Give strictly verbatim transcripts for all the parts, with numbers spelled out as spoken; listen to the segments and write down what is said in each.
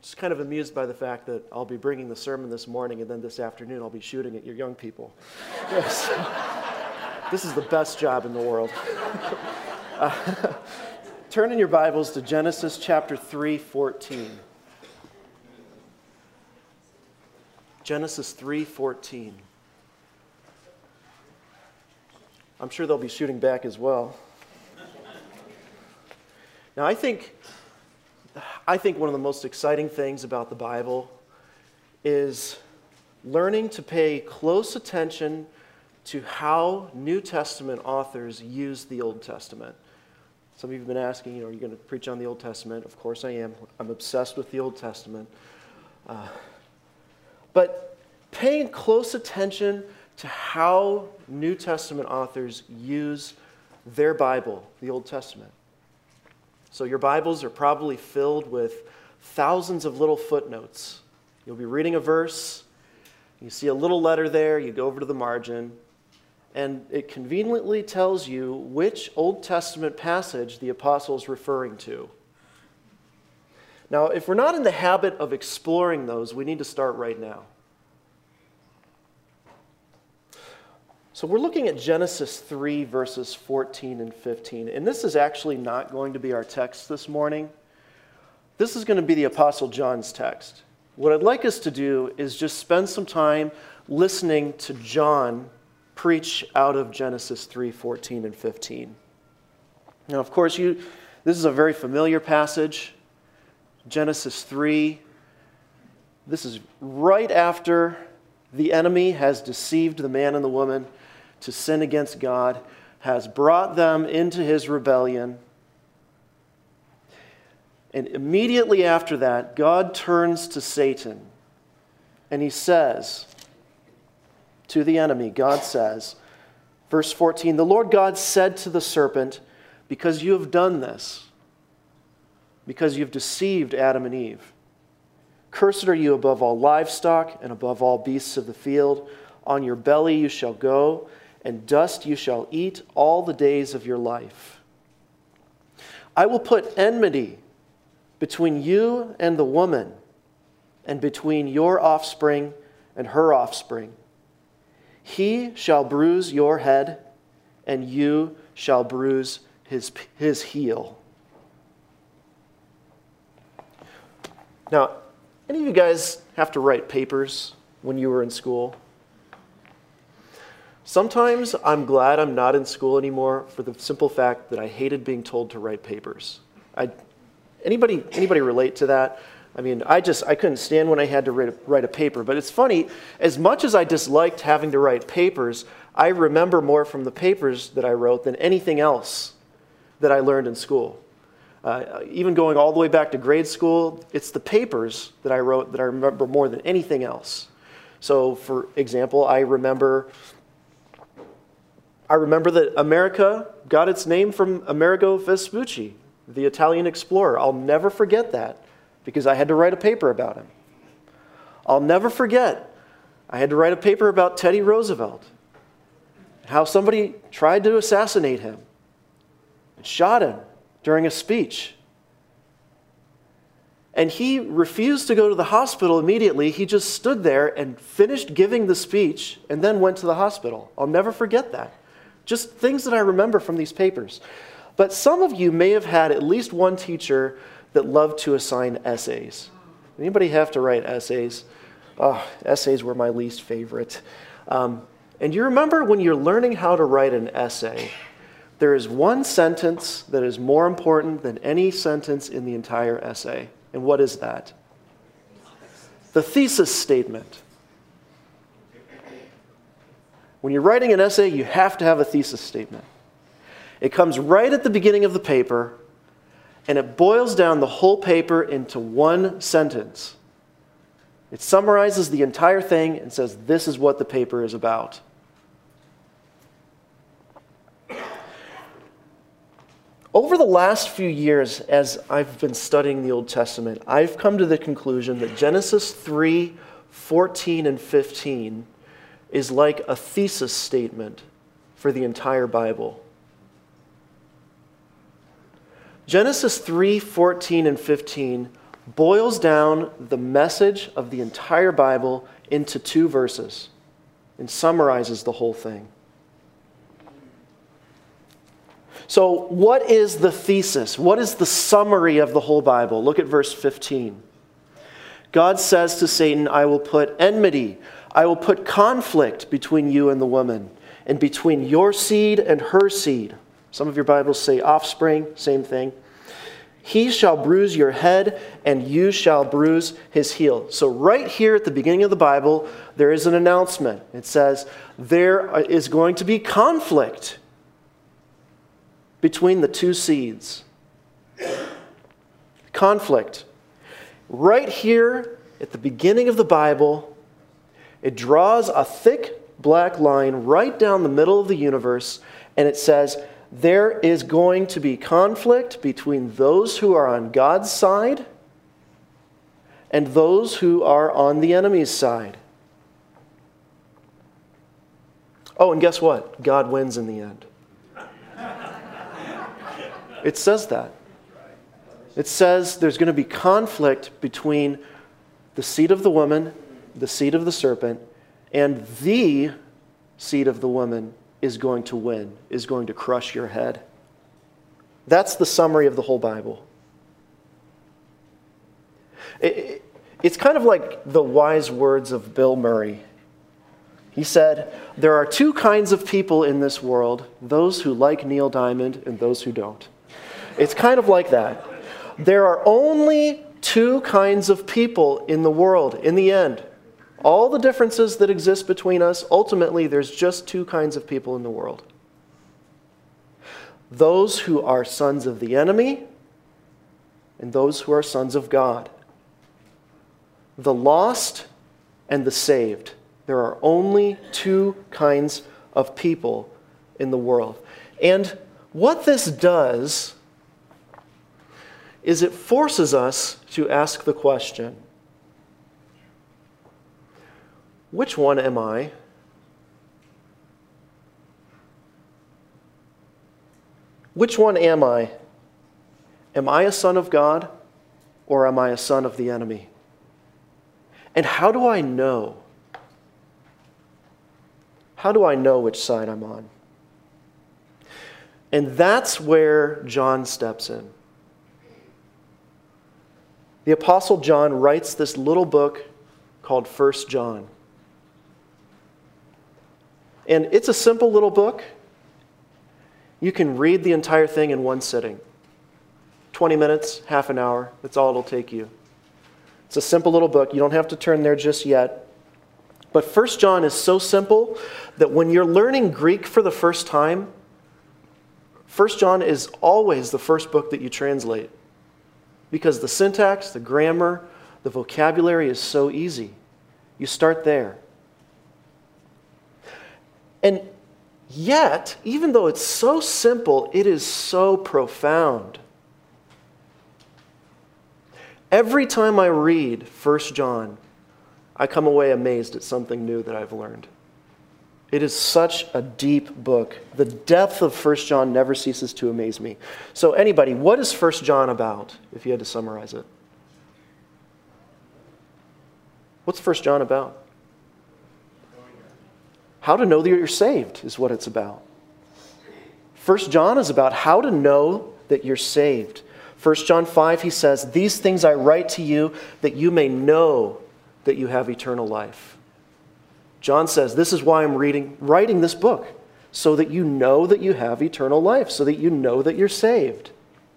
just kind of amused by the fact that I'll be bringing the sermon this morning, and then this afternoon I'll be shooting at your young people. Yes. This is the best job in the world. uh, turn in your Bibles to Genesis chapter three fourteen. Genesis three fourteen. I'm sure they'll be shooting back as well. Now, I think, I think one of the most exciting things about the Bible is learning to pay close attention to how New Testament authors use the Old Testament. Some of you have been asking, you know, are you going to preach on the Old Testament? Of course I am. I'm obsessed with the Old Testament. Uh, but paying close attention to how New Testament authors use their Bible, the Old Testament. So your Bibles are probably filled with thousands of little footnotes. You'll be reading a verse, you see a little letter there, you go over to the margin, and it conveniently tells you which Old Testament passage the apostle is referring to. Now, if we're not in the habit of exploring those, we need to start right now. So we're looking at Genesis three, verses fourteen and fifteen. And this is actually not going to be our text this morning. This is going to be the Apostle John's text. What I'd like us to do is just spend some time listening to John preach out of Genesis three, fourteen and fifteen. Now, of course, you this is a very familiar passage. Genesis three. This is right after the enemy has deceived the man and the woman to sin against God, has brought them into his rebellion. And immediately after that, God turns to Satan and he says to the enemy, God says, verse fourteen, the Lord God said to the serpent, because you have done this, because you've deceived Adam and Eve, cursed are you above all livestock and above all beasts of the field. On your belly you shall go, and dust you shall eat all the days of your life. I will put enmity between you and the woman, and between your offspring and her offspring. He shall bruise your head, and you shall bruise his, his heel. Now, any of you guys have to write papers when you were in school? Sometimes I'm glad I'm not in school anymore for the simple fact that I hated being told to write papers. I, anybody, anybody relate to that? I mean, I just, I couldn't stand when I had to write a, write a paper. But it's funny, as much as I disliked having to write papers, I remember more from the papers that I wrote than anything else that I learned in school. Uh, even going all the way back to grade school, it's the papers that I wrote that I remember more than anything else. So, for example, I remember I remember that America got its name from Amerigo Vespucci, the Italian explorer. I'll never forget that because I had to write a paper about him. I'll never forget I had to write a paper about Teddy Roosevelt, how somebody tried to assassinate him and shot him during a speech. And he refused to go to the hospital immediately. He just stood there and finished giving the speech and then went to the hospital. I'll never forget that. Just things that I remember from these papers. But some of you may have had at least one teacher that loved to assign essays. Anybody have to write essays? Oh, essays were my least favorite. Um, and you remember when you're learning how to write an essay, there is one sentence that is more important than any sentence in the entire essay. And what is that? The thesis statement. When you're writing an essay, you have to have a thesis statement. It comes right at the beginning of the paper, and it boils down the whole paper into one sentence. It summarizes the entire thing and says, this is what the paper is about. Over the last few years, as I've been studying the Old Testament, I've come to the conclusion that Genesis three, fourteen, and fifteen is like a thesis statement for the entire Bible. Genesis three, fourteen, and fifteen boils down the message of the entire Bible into two verses and summarizes the whole thing. So, what is the thesis? What is the summary of the whole Bible? Look at verse fifteen. God says to Satan, I will put enmity, I will put conflict between you and the woman, and between your seed and her seed. Some of your Bibles say offspring, same thing. He shall bruise your head, and you shall bruise his heel. So right here at the beginning of the Bible, there is an announcement. It says, there is going to be conflict between the two seeds. Conflict. Right here at the beginning of the Bible, it draws a thick black line right down the middle of the universe, and it says, there is going to be conflict between those who are on God's side and those who are on the enemy's side. Oh, and guess what? God wins in the end. It says that. It says there's going to be conflict between the seed of the woman, the seed of the serpent, and the seed of the woman is going to win, is going to crush your head. That's the summary of the whole Bible. It, it's kind of like the wise words of Bill Murray. He said, there are two kinds of people in this world, those who like Neil Diamond and those who don't. It's kind of like that. There are only two kinds of people in the world in the end. All the differences that exist between us, ultimately there's just two kinds of people in the world. Those who are sons of the enemy and those who are sons of God. The lost and the saved. There are only two kinds of people in the world. And what this does is it forces us to ask the question, which one am I? Which one am I? Am I a son of God or am I a son of the enemy? And how do I know? How do I know which side I'm on? And that's where John steps in. The Apostle John writes this little book called First John. And it's a simple little book. You can read the entire thing in one sitting. twenty minutes, half an hour, that's all it'll take you. It's a simple little book. You don't have to turn there just yet. But First John is so simple that when you're learning Greek for the first time, First John is always the first book that you translate. Because the syntax, the grammar, the vocabulary is so easy. You start there. And yet, even though it's so simple, it is so profound. Every time I read First John, I come away amazed at something new that I've learned. It is such a deep book. The depth of First John never ceases to amaze me. So anybody, what is First John about, if you had to summarize it? What's First John about? How to know that you're saved is what it's about. First John is about how to know that you're saved. First John five, he says, these things I write to you that you may know that you have eternal life. John says, this is why I'm reading, writing this book, so that you know that you have eternal life, so that you know that you're saved.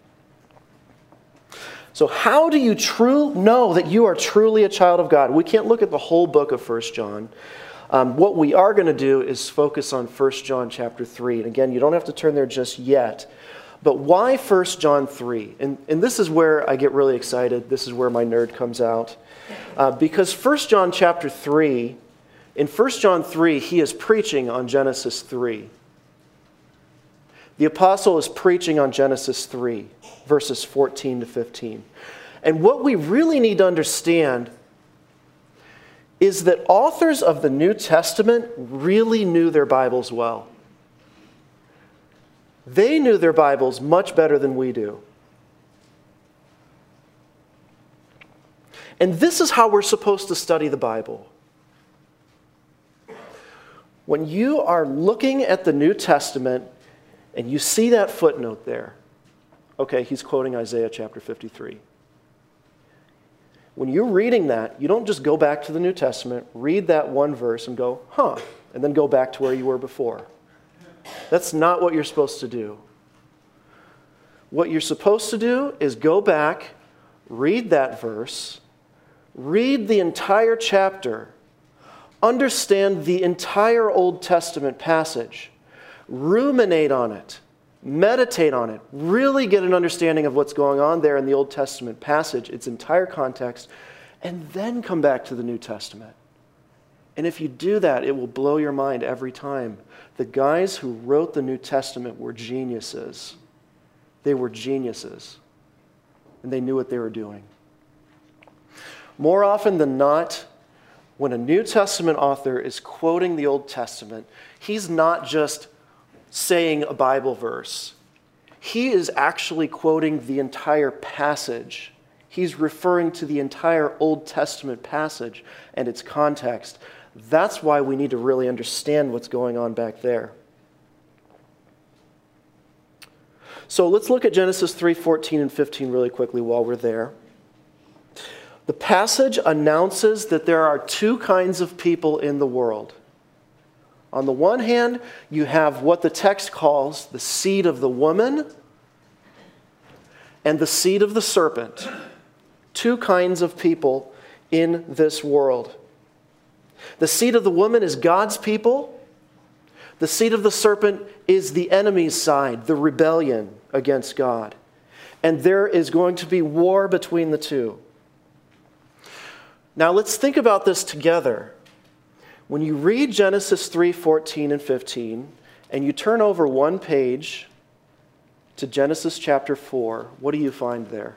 So how do you true know that you are truly a child of God? We can't look at the whole book of First John. Um, what we are going to do is focus on First John chapter three. And again, you don't have to turn there just yet. But why First John three? And, and this is where I get really excited. This is where my nerd comes out. Uh, because First John chapter three, in First John three, he is preaching on Genesis three. The apostle is preaching on Genesis three, verses fourteen to fifteen. And what we really need to understand is that authors of the New Testament really knew their Bibles well. They knew their Bibles much better than we do. And this is how we're supposed to study the Bible. When you are looking at the New Testament and you see that footnote there, okay, he's quoting Isaiah chapter fifty-three. When you're reading that, you don't just go back to the New Testament, read that one verse and go, huh, and then go back to where you were before. That's not what you're supposed to do. What you're supposed to do is go back, read that verse, read the entire chapter, understand the entire Old Testament passage, ruminate on it, meditate on it, really get an understanding of what's going on there in the Old Testament passage, its entire context, and then come back to the New Testament. And if you do that, it will blow your mind every time. The guys who wrote the New Testament were geniuses. They were geniuses. And they knew what they were doing. More often than not, when a New Testament author is quoting the Old Testament, he's not just saying a Bible verse. He is actually quoting the entire passage. He's referring to the entire Old Testament passage and its context. That's why we need to really understand what's going on back there. So let's look at Genesis three fourteen and fifteen really quickly while we're there. The passage announces that there are two kinds of people in the world. On the one hand, you have what the text calls the seed of the woman and the seed of the serpent. Two kinds of people in this world. The seed of the woman is God's people. The seed of the serpent is the enemy's side, the rebellion against God. And there is going to be war between the two. Now let's think about this together. When you read Genesis three fourteen and fifteen, and you turn over one page to Genesis chapter four, what do you find there?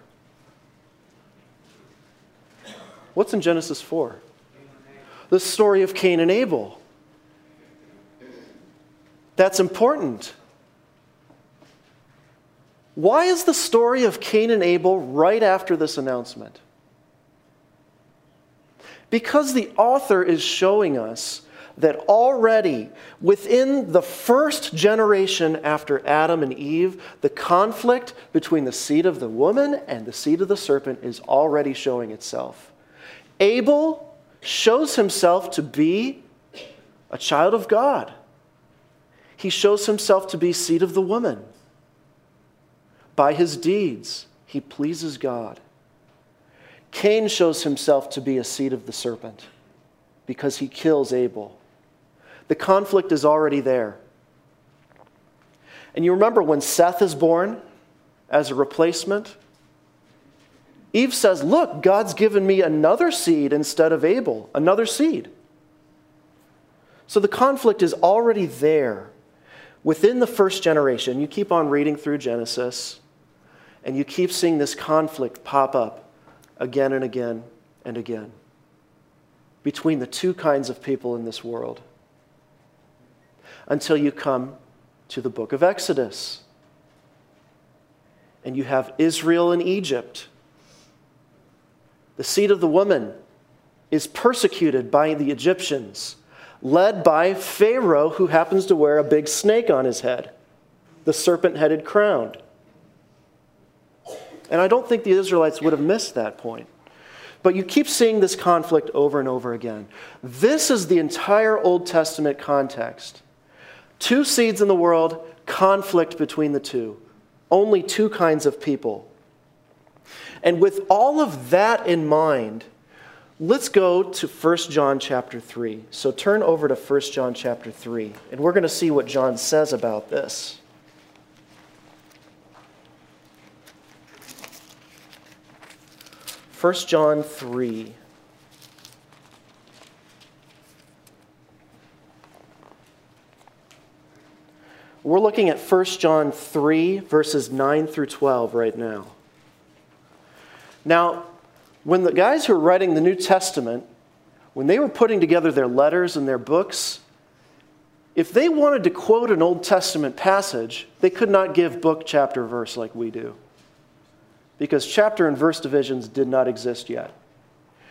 What's in Genesis four? The story of Cain and Abel. That's important. Why is the story of Cain and Abel right after this announcement? Because the author is showing us that already within the first generation after Adam and Eve, the conflict between the seed of the woman and the seed of the serpent is already showing itself. Abel shows himself to be a child of God. He shows himself to be seed of the woman. By his deeds, he pleases God. Cain shows himself to be a seed of the serpent because he kills Abel. The conflict is already there. And you remember when Seth is born as a replacement? Eve says, look, God's given me another seed instead of Abel, another seed. So the conflict is already there within the first generation. You keep on reading through Genesis, and you keep seeing this conflict pop up again and again and again between the two kinds of people in this world until you come to the book of Exodus. And you have Israel and Egypt. The seed of the woman is persecuted by the Egyptians, led by Pharaoh, who happens to wear a big snake on his head, the serpent-headed crown. And I don't think the Israelites would have missed that point. But you keep seeing this conflict over and over again. This is the entire Old Testament context. Two seeds in the world, conflict between the two. Only two kinds of people. And with all of that in mind, let's go to First John chapter three. So turn over to First John chapter three, and we're going to see what John says about this. First John three. We're looking at First John three, verses nine through twelve right now. Now, when the guys who were writing the New Testament, when they were putting together their letters and their books, if they wanted to quote an Old Testament passage, they could not give book, chapter, verse like we do, because chapter and verse divisions did not exist yet.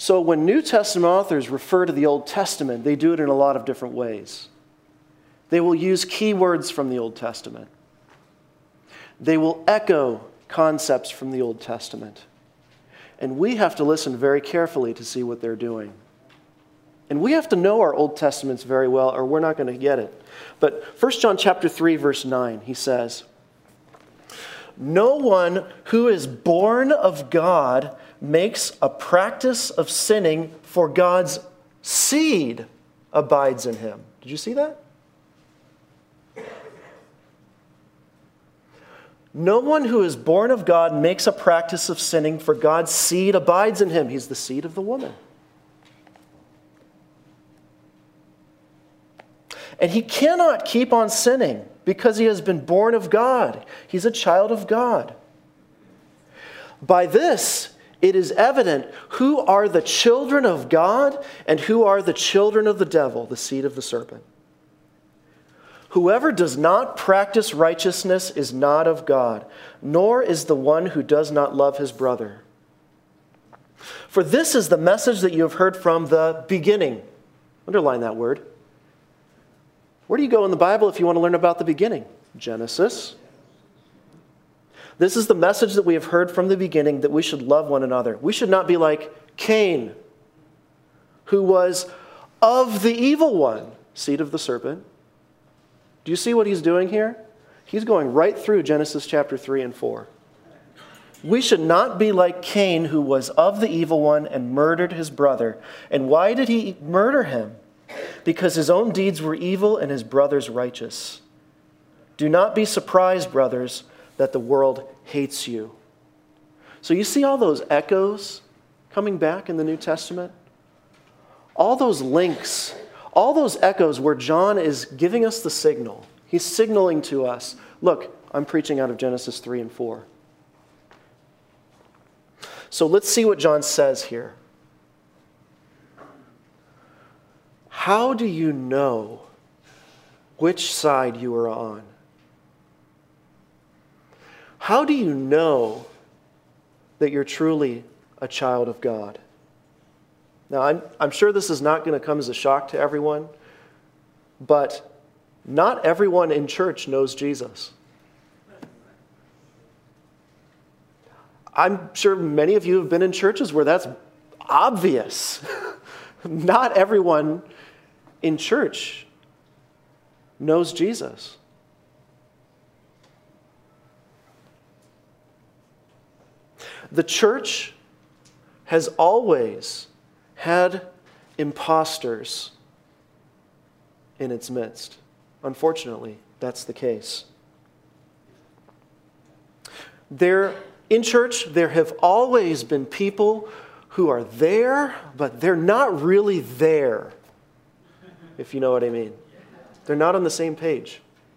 So when New Testament authors refer to the Old Testament, they do it in a lot of different ways. They will use keywords from the Old Testament. They will echo concepts from the Old Testament. And we have to listen very carefully to see what they're doing. And we have to know our Old Testaments very well, or we're not going to get it. But First John chapter three, verse nine, he says, "No one who is born of God makes a practice of sinning, for God's seed abides in him." Did you see that? No one who is born of God makes a practice of sinning, for God's seed abides in him. He's the seed of the woman. And he cannot keep on sinning because he has been born of God. He's a child of God. By this, it is evident who are the children of God and who are the children of the devil, the seed of the serpent. Whoever does not practice righteousness is not of God, nor is the one who does not love his brother. For this is the message that you have heard from the beginning. Underline that word. Where do you go in the Bible if you want to learn about the beginning? Genesis. This is the message that we have heard from the beginning, that we should love one another. We should not be like Cain, who was of the evil one, seed of the serpent. Do you see what he's doing here? He's going right through Genesis chapter three and four. We should not be like Cain, who was of the evil one and murdered his brother. And why did he murder him? Because his own deeds were evil and his brother's righteous. Do not be surprised, brothers, that the world hates you. So you see all those echoes coming back in the New Testament? All those links, all those echoes where John is giving us the signal. He's signaling to us, look, I'm preaching out of Genesis three and four. So let's see what John says here. How do you know which side you are on? How do you know that you're truly a child of God? Now, I'm, I'm sure this is not going to come as a shock to everyone, but not everyone in church knows Jesus. I'm sure many of you have been in churches where that's obvious. Not everyone in church knows Jesus. The church has always had imposters in its midst. Unfortunately, that's the case. There, in church, there have always been people who are there, but they're not really there, if you know what I mean. They're not on the same page.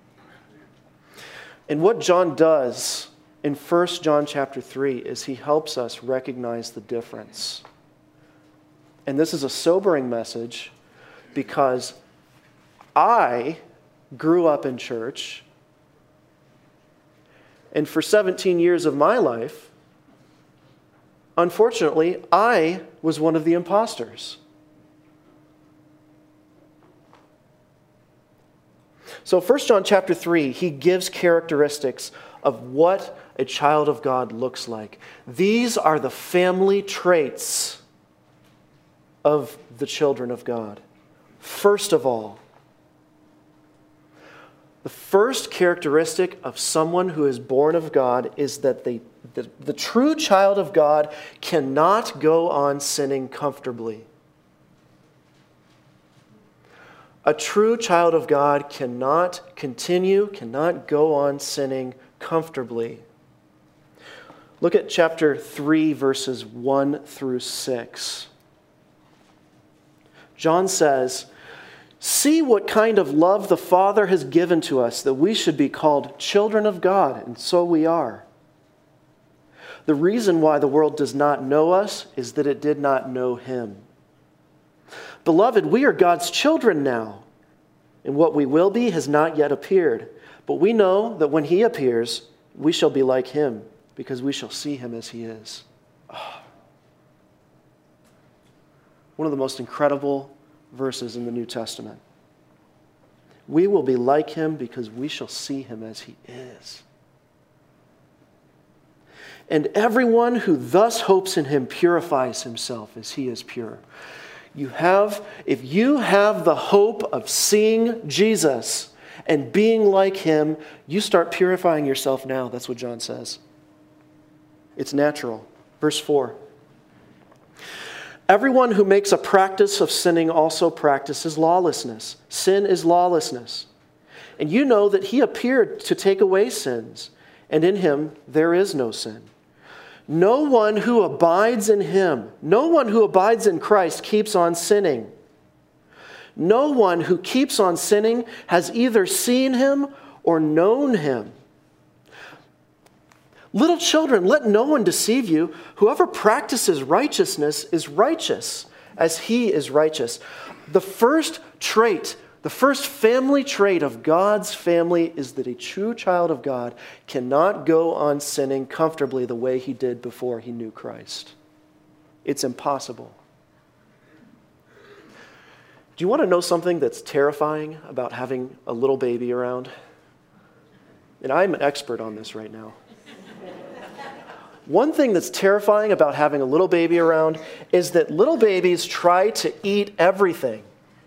And what John does in First John chapter three is he helps us recognize the difference. And this is a sobering message because I grew up in church, and for seventeen years of my life, unfortunately, I was one of the imposters. So First John chapter three, he gives characteristics of what a child of God looks like. These are the family traits of the children of God. First of all, the first characteristic of someone who is born of God is that they, the, the true child of God cannot go on sinning comfortably. A true child of God cannot continue, cannot go on sinning comfortably. Look at chapter three, verses one through six. John says, "See what kind of love the Father has given to us, that we should be called children of God, and so we are. The reason why the world does not know us is that it did not know Him. Beloved, we are God's children now, and what we will be has not yet appeared. But we know that when He appears, we shall be like Him, because we shall see Him as He is." Oh. One of the most incredible verses in the New Testament. We will be like him because we shall see him as he is. And everyone who thus hopes in him purifies himself as he is pure. You have, if you have the hope of seeing Jesus and being like him, you start purifying yourself now. That's what John says. It's natural. Verse four. Everyone who makes a practice of sinning also practices lawlessness. Sin is lawlessness. And you know that he appeared to take away sins, and in him there is no sin. No one who abides in him, no one who abides in Christ keeps on sinning. No one who keeps on sinning has either seen him or known him. Little children, let no one deceive you. Whoever practices righteousness is righteous as he is righteous. The first trait, the first family trait of God's family is that a true child of God cannot go on sinning comfortably the way he did before he knew Christ. It's impossible. Do you want to know something that's terrifying about having a little baby around? And I'm an expert on this right now. One thing that's terrifying about having a little baby around is that little babies try to eat everything.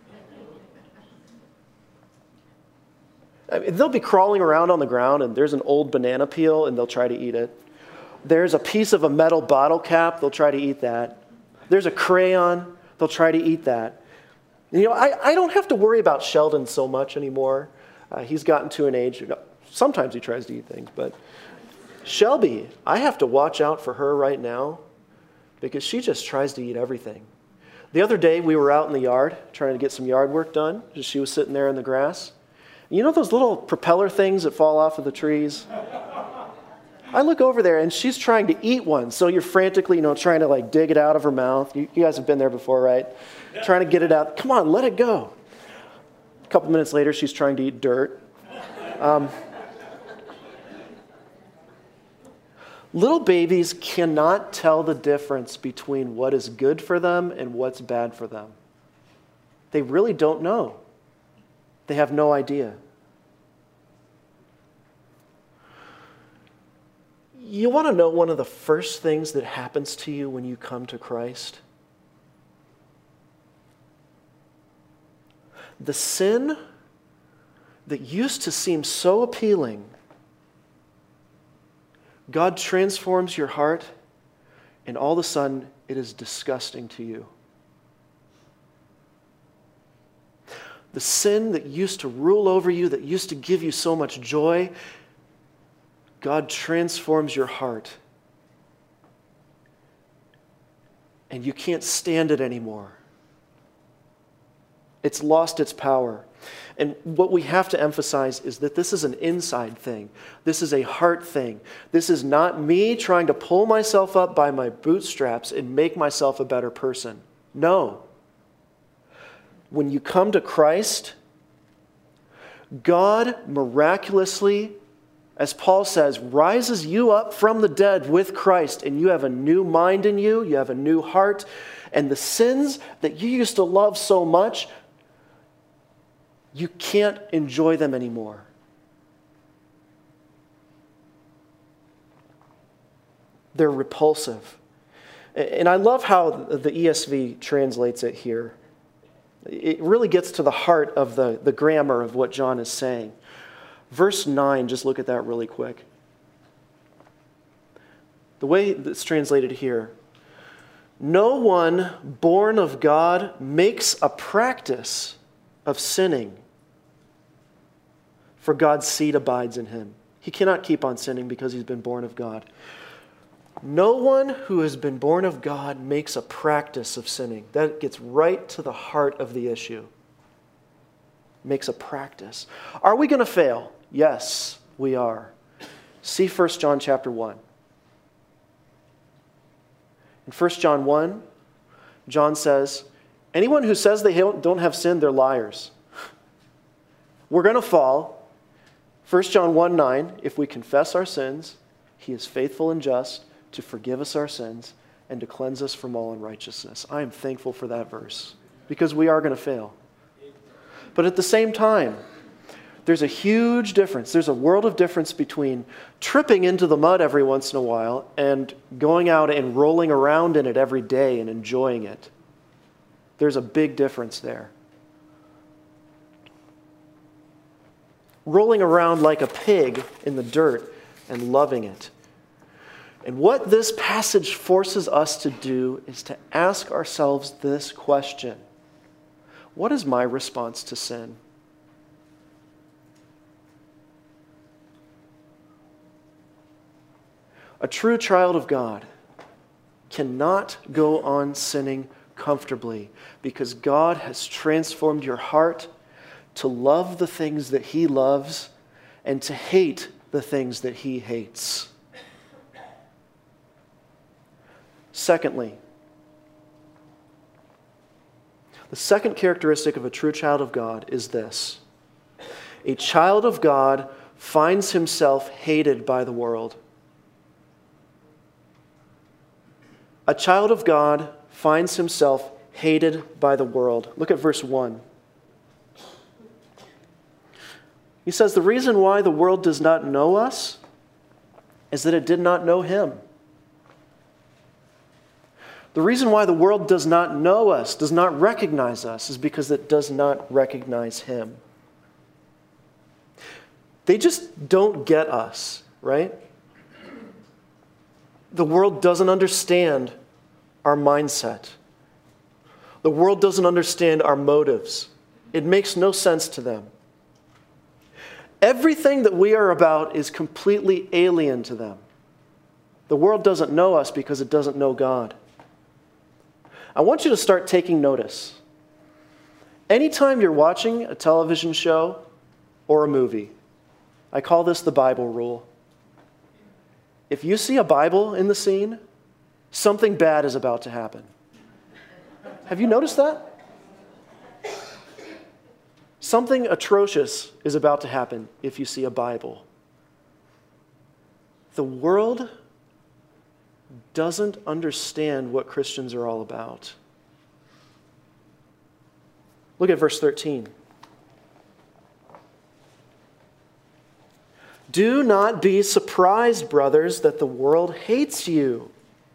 I mean, they'll be crawling around on the ground and there's an old banana peel and they'll try to eat it. There's a piece of a metal bottle cap, they'll try to eat that. There's a crayon, they'll try to eat that. You know, I, I don't have to worry about Sheldon so much anymore. Uh, he's gotten to an age, sometimes he tries to eat things, but Shelby, I have to watch out for her right now because she just tries to eat everything. The other day we were out in the yard trying to get some yard work done. She was sitting there in the grass. You know those little propeller things that fall off of the trees? I look over there and she's trying to eat one. So you're frantically, you know, trying to like dig it out of her mouth. You, you guys have been there before, right? Yeah. Trying to get it out. Come on, let it go. A couple minutes later, she's trying to eat dirt. Um, little babies cannot tell the difference between what is good for them and what's bad for them. They really don't know. They have no idea. You want to know one of the first things that happens to you when you come to Christ? The sin that used to seem so appealing, God transforms your heart, and all of a sudden it is disgusting to you. The sin that used to rule over you, that used to give you so much joy, God transforms your heart. And you can't stand it anymore. It's lost its power. And what we have to emphasize is that this is an inside thing. This is a heart thing. This is not me trying to pull myself up by my bootstraps and make myself a better person. No. When you come to Christ, God miraculously, as Paul says, rises you up from the dead with Christ, and you have a new mind in you, you have a new heart, and the sins that you used to love so much, you can't enjoy them anymore. They're repulsive. And I love how the E S V translates it here. It really gets to the heart of the, the grammar of what John is saying. Verse nine, just look at that really quick. The way it's translated here, no one born of God makes a practice of sinning, for God's seed abides in him. He cannot keep on sinning because he's been born of God. No one who has been born of God makes a practice of sinning. That gets right to the heart of the issue. Makes a practice. Are we going to fail? Yes, we are. See First John chapter one. In First John one, John says, anyone who says they don't have sin, they're liars. We're going to fall. First John one nine, if we confess our sins, he is faithful and just to forgive us our sins and to cleanse us from all unrighteousness. I am thankful for that verse because we are going to fail. But at the same time, there's a huge difference. There's a world of difference between tripping into the mud every once in a while and going out and rolling around in it every day and enjoying it. There's a big difference there. Rolling around like a pig in the dirt and loving it. And what this passage forces us to do is to ask ourselves this question: what is my response to sin? A true child of God cannot go on sinning comfortably because God has transformed your heart to love the things that He loves and to hate the things that He hates. Secondly, the second characteristic of a true child of God is this: a child of God finds himself hated by the world. A child of God finds himself hated by the world. Look at verse one. He says, the reason why the world does not know us is that it did not know Him. The reason why the world does not know us, does not recognize us, is because it does not recognize Him. They just don't get us, right? The world doesn't understand our mindset. The world doesn't understand our motives. It makes no sense to them. Everything that we are about is completely alien to them. The world doesn't know us because it doesn't know God. I want you to start taking notice. Anytime you're watching a television show or a movie, I call this the Bible rule. If you see a Bible in the scene, something bad is about to happen. Have you noticed that? Something atrocious is about to happen if you see a Bible. The world doesn't understand what Christians are all about. Look at verse thirteen. Do not be surprised, brothers, that the world hates you.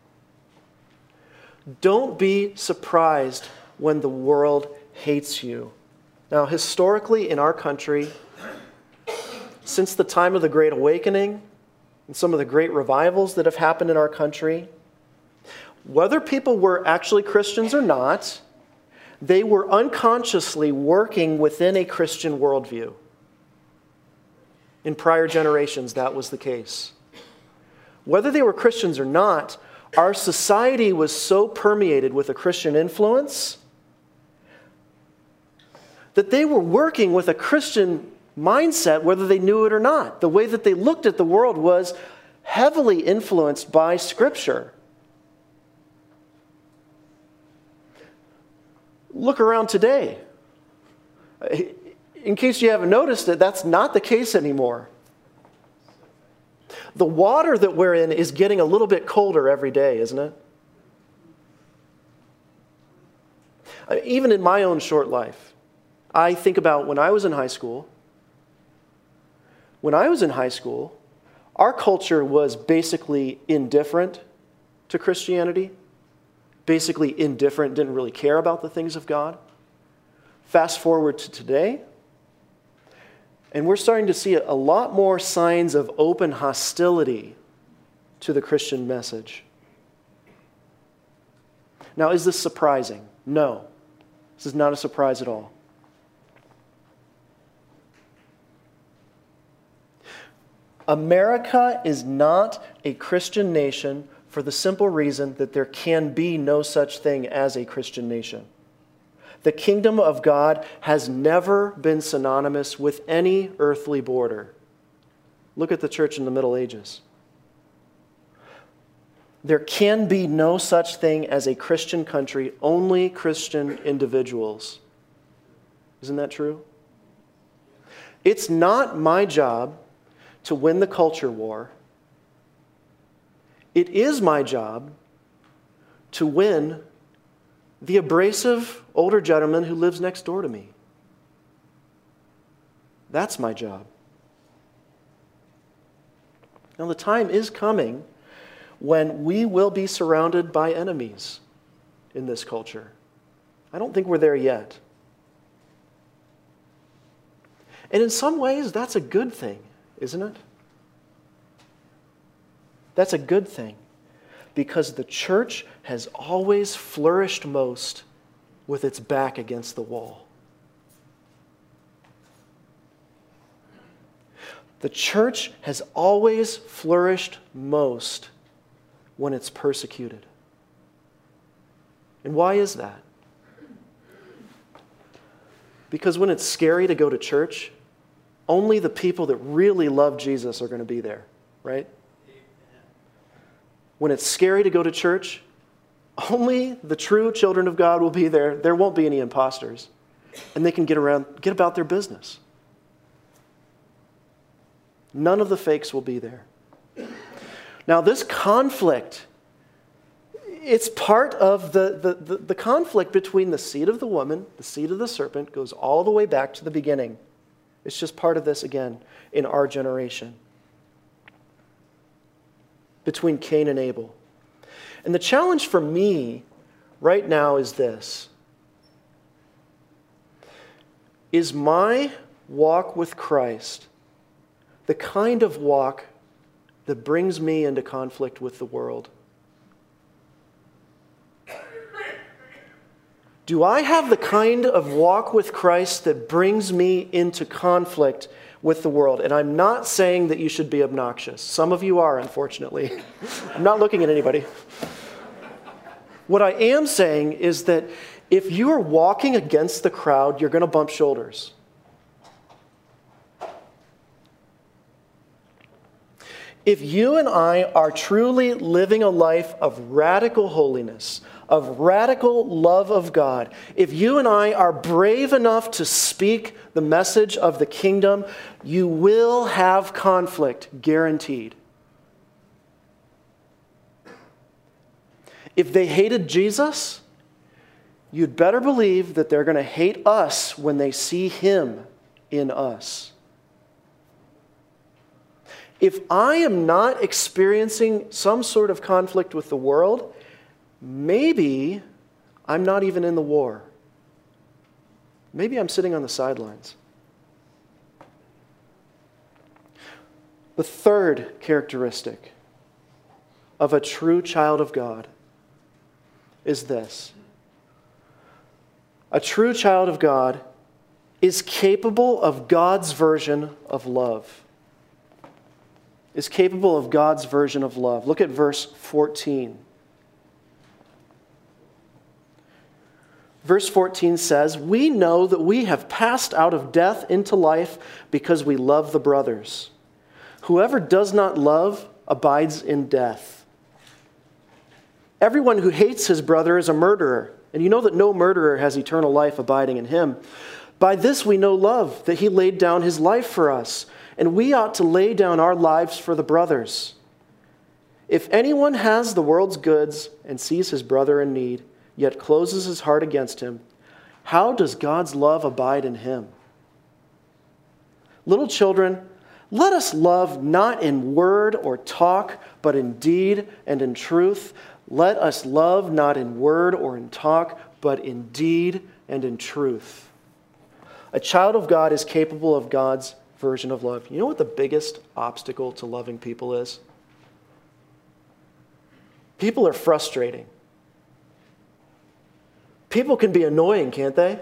Don't be surprised when the world hates you. Now, historically in our country, since the time of the Great Awakening and some of the great revivals that have happened in our country, whether people were actually Christians or not, they were unconsciously working within a Christian worldview. In prior generations, that was the case. Whether they were Christians or not, our society was so permeated with a Christian influence that they were working with a Christian mindset, whether they knew it or not. The way that they looked at the world was heavily influenced by Scripture. Look around today. In case you haven't noticed it, that's not the case anymore. The water that we're in is getting a little bit colder every day, isn't it? Even in my own short life, I think about when I was in high school. When I was in high school, our culture was basically indifferent to Christianity, basically indifferent, didn't really care about the things of God. Fast forward to today, and we're starting to see a lot more signs of open hostility to the Christian message. Now, is this surprising? No. This is not a surprise at all. America is not a Christian nation for the simple reason that there can be no such thing as a Christian nation. The kingdom of God has never been synonymous with any earthly border. Look at the church in the Middle Ages. There can be no such thing as a Christian country, only Christian individuals. Isn't that true? It's not my job to win the culture war. It is my job to win the abrasive older gentleman who lives next door to me. That's my job. Now, the time is coming when we will be surrounded by enemies in this culture. I don't think we're there yet. And in some ways, that's a good thing, isn't it? That's a good thing, because the church has always flourished most with its back against the wall. The church has always flourished most when it's persecuted. And why is that? Because when it's scary to go to church, only the people that really love Jesus are going to be there, right? When it's scary to go to church, only the true children of God will be there. There won't be any imposters. And they can get around, get about their business. None of the fakes will be there. Now, this conflict, it's part of the, the, the, the conflict between the seed of the woman, the seed of the serpent, goes all the way back to the beginning. It's just part of this again in our generation. Between Cain and Abel. And the challenge for me right now is this. Is my walk with Christ the kind of walk that brings me into conflict with the world? Do I have the kind of walk with Christ that brings me into conflict with the world? And I'm not saying that you should be obnoxious. Some of you are, unfortunately. I'm not looking at anybody. What I am saying is that if you are walking against the crowd, you're going to bump shoulders. If you and I are truly living a life of radical holiness, of radical love of God, if you and I are brave enough to speak the message of the kingdom, you will have conflict, guaranteed. If they hated Jesus, you'd better believe that they're going to hate us when they see him in us. If I am not experiencing some sort of conflict with the world, maybe I'm not even in the war. Maybe I'm sitting on the sidelines. The third characteristic of a true child of God is this. A true child of God is capable of God's version of love. Is capable of God's version of love. Look at verse fourteen. Verse fourteen says, "We know that we have passed out of death into life because we love the brothers. Whoever does not love abides in death. Everyone who hates his brother is a murderer, and you know that no murderer has eternal life abiding in him. By this we know love, that he laid down his life for us, and we ought to lay down our lives for the brothers. If anyone has the world's goods and sees his brother in need, yet closes his heart against him, how does God's love abide in him? Little children, let us love not in word or talk, but in deed and in truth. Let us love not in word or in talk, but in deed and in truth." A child of God is capable of God's version of love. You know what the biggest obstacle to loving people is? People are frustrating. People can be annoying, can't they?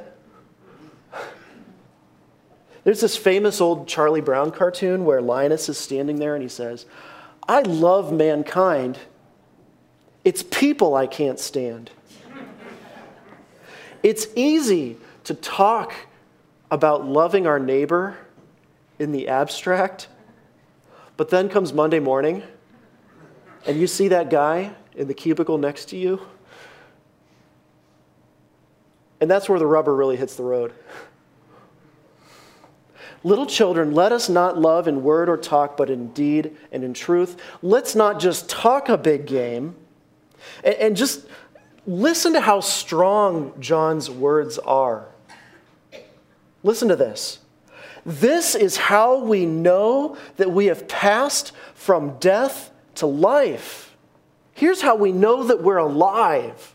There's this famous old Charlie Brown cartoon where Linus is standing there and he says, "I love mankind. It's people I can't stand." It's easy to talk about loving our neighbor in the abstract, but then comes Monday morning, and you see that guy in the cubicle next to you, and that's where the rubber really hits the road. Little children, let us not love in word or talk, but in deed and in truth. Let's not just talk a big game and, and just listen to how strong John's words are. Listen to this. This is how we know that we have passed from death to life. Here's how we know that we're alive.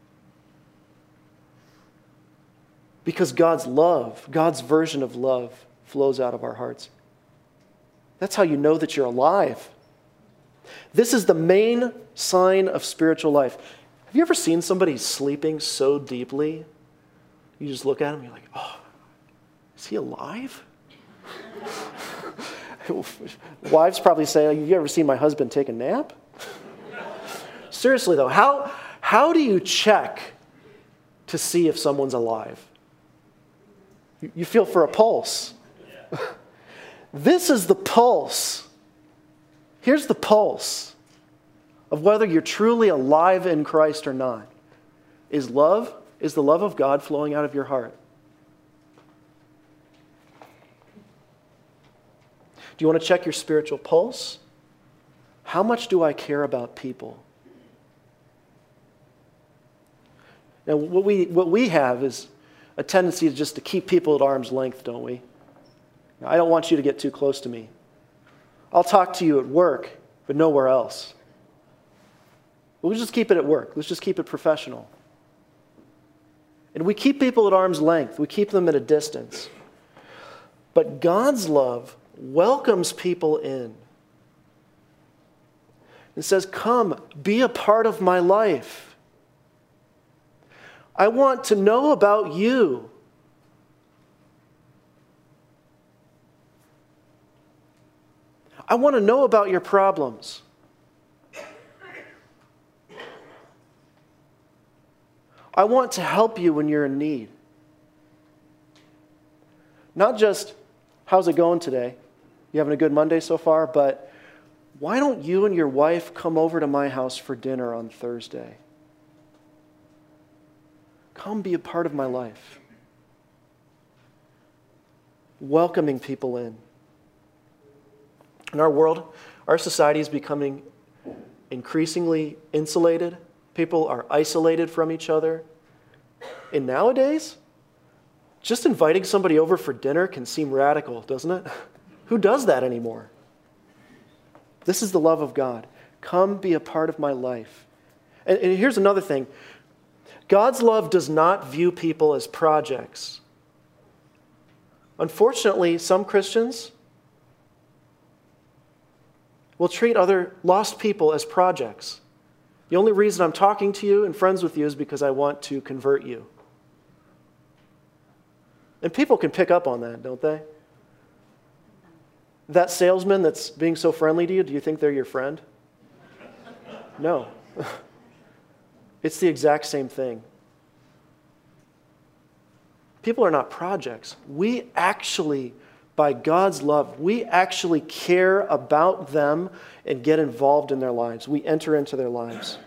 Because God's love, God's version of love, flows out of our hearts. That's how you know that you're alive. This is the main sign of spiritual life. Have you ever seen somebody sleeping so deeply? You just look at him and you're like, oh, is he alive? Wives probably say, have you ever seen my husband take a nap? Seriously though, how, how do you check to see if someone's alive? You, you feel for a pulse. This is the pulse. Here's the pulse of whether you're truly alive in Christ or not. Is love, is the love of God flowing out of your heart? Do you want to check your spiritual pulse? How much do I care about people? Now, what we, what we have is a tendency to just to keep people at arm's length, don't we? Now, I don't want you to get too close to me. I'll talk to you at work, but nowhere else. We'll just keep it at work. Let's just keep it professional. And we keep people at arm's length. We keep them at a distance. But God's love welcomes people in. It says, come, be a part of my life. I want to know about you. I want to know about your problems. I want to help you when you're in need. Not just, how's it going today? You having a good Monday so far? But why don't you and your wife come over to my house for dinner on Thursday? Come be a part of my life. Welcoming people in. In our world, our society is becoming increasingly insulated. People are isolated from each other. And nowadays, just inviting somebody over for dinner can seem radical, doesn't it? Who does that anymore? This is the love of God. Come be a part of my life. And, and here's another thing. God's love does not view people as projects. Unfortunately, some Christians will treat other lost people as projects. The only reason I'm talking to you and friends with you is because I want to convert you. And people can pick up on that, don't they? That salesman that's being so friendly to you, do you think they're your friend? No. It's the exact same thing. People are not projects. We actually, by God's love, we actually care about them and get involved in their lives. We enter into their lives.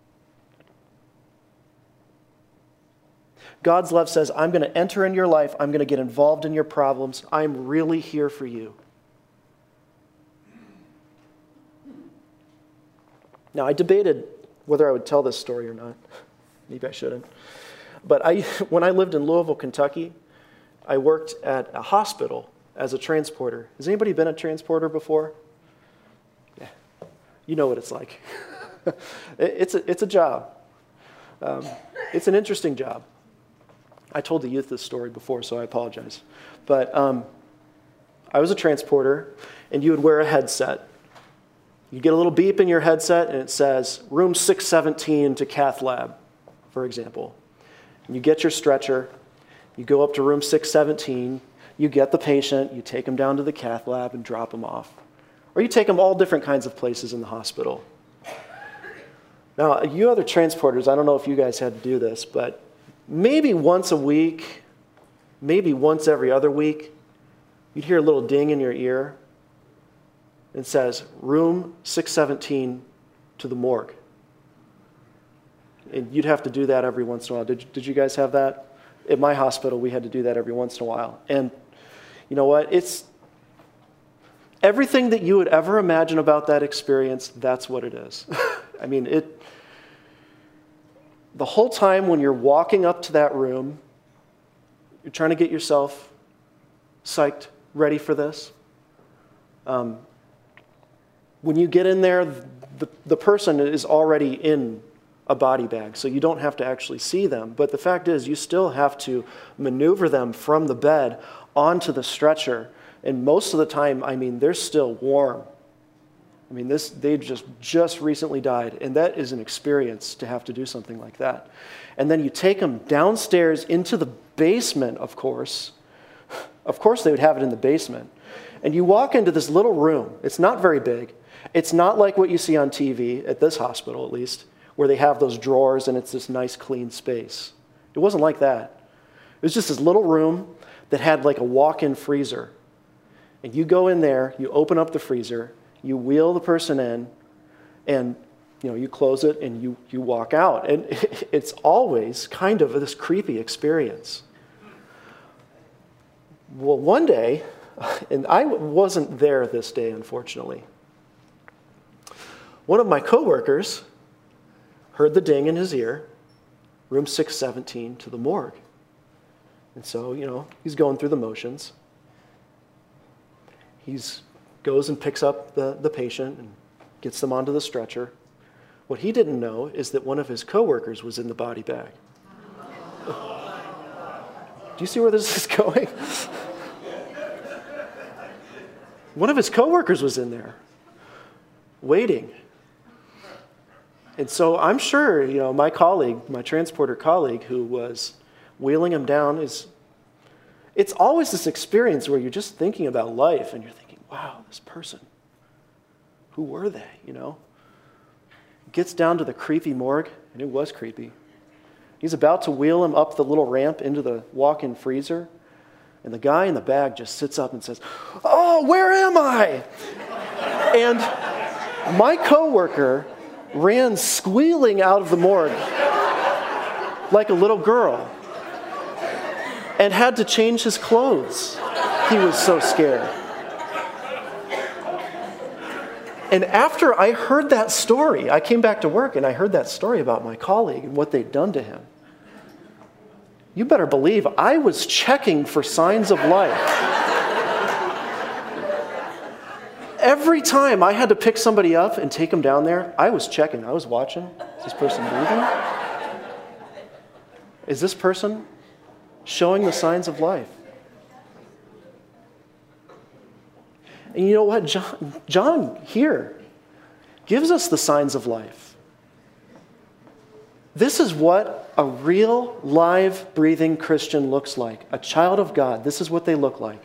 God's love says, I'm going to enter in your life. I'm going to get involved in your problems. I'm really here for you. Now, I debated whether I would tell this story or not. Maybe I shouldn't. But I, when I lived in Louisville, Kentucky, I worked at a hospital as a transporter. Has anybody been a transporter before? Yeah. You know what it's like. it's, a, it's a job. Um, it's an interesting job. I told the youth this story before, so I apologize. But um, I was a transporter, and you would wear a headset. You get a little beep in your headset, and it says, room six seventeen to cath lab, for example. And you get your stretcher, you go up to room six seventeen, you get the patient, you take them down to the cath lab and drop them off. Or you take them all different kinds of places in the hospital. Now, you other transporters, I don't know if you guys had to do this, but maybe once a week, maybe once every other week, you'd hear a little ding in your ear. It says, room six seventeen to the morgue. And you'd have to do that every once in a while. Did, did you guys have that? At my hospital, we had to do that every once in a while. And you know what? It's everything that you would ever imagine about that experience, that's what it is. I mean, it. the whole time when you're walking up to that room, you're trying to get yourself psyched, ready for this. Um, when you get in there, the, the person is already in a body bag, so you don't have to actually see them. But the fact is, you still have to maneuver them from the bed onto the stretcher. And most of the time, I mean, they're still warm. I mean, this they just, just recently died, and that is an experience to have to do something like that. And then you take them downstairs into the basement, of course. Of course they would have it in the basement. And you walk into this little room. It's not very big. It's not like what you see on T V, at this hospital at least, where they have those drawers and it's this nice clean space. It wasn't like that. It was just this little room that had like a walk-in freezer. And you go in there, you open up the freezer, you wheel the person in, and you know you close it and you, you walk out. And it's always kind of this creepy experience. Well, one day, and I wasn't there this day, unfortunately, one of my coworkers heard the ding in his ear, room six seventeen to the morgue. And so, you know, he's going through the motions. He goes and picks up the, the patient and gets them onto the stretcher. What he didn't know is that one of his coworkers was in the body bag. Do you see where this is going? One of his coworkers was in there, waiting. And so I'm sure, you know, my colleague, my transporter colleague who was wheeling him down is, it's always this experience where you're just thinking about life and you're thinking, wow, this person, who were they, you know? Gets down to the creepy morgue, and it was creepy. He's about to wheel him up the little ramp into the walk-in freezer, and the guy in the bag just sits up and says, "Oh, where am I?" And my coworker ran squealing out of the morgue like a little girl and had to change his clothes. He was so scared. And after I heard that story, I came back to work and I heard that story about my colleague and what they'd done to him. You better believe I was checking for signs of life. Every time I had to pick somebody up and take them down there, I was checking. I was watching. Is this person breathing? Is this person showing the signs of life? And you know what? John, John here gives us the signs of life. This is what a real, live, breathing Christian looks like. A child of God. This is what they look like.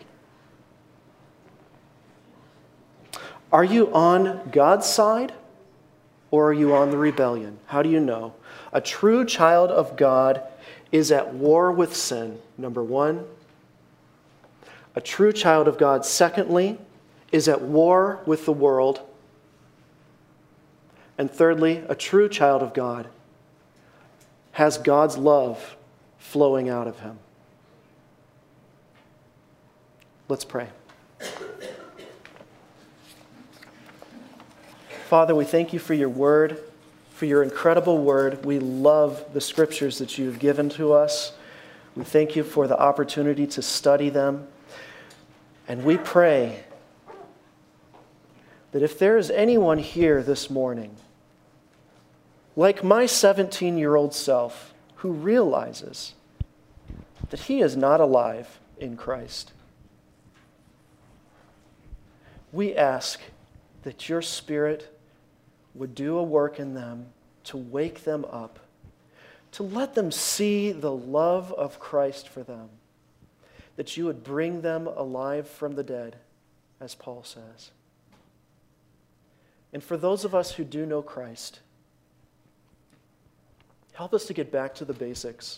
Are you on God's side or are you on the rebellion? How do you know? A true child of God is at war with sin, number one. A true child of God, secondly, is at war with the world. And thirdly, a true child of God has God's love flowing out of him. Let's pray. Father, we thank you for your word, for your incredible word. We love the scriptures that you have given to us. We thank you for the opportunity to study them. And we pray that if there is anyone here this morning, like my seventeen-year-old self, who realizes that he is not alive in Christ, we ask that your Spirit would do a work in them to wake them up, to let them see the love of Christ for them, that you would bring them alive from the dead, as Paul says. And for those of us who do know Christ, help us to get back to the basics.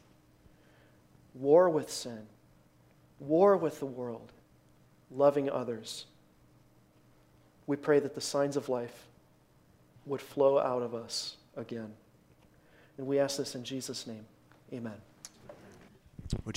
War with sin, war with the world, loving others. We pray that the signs of life would flow out of us again. And we ask this in Jesus' name. Amen.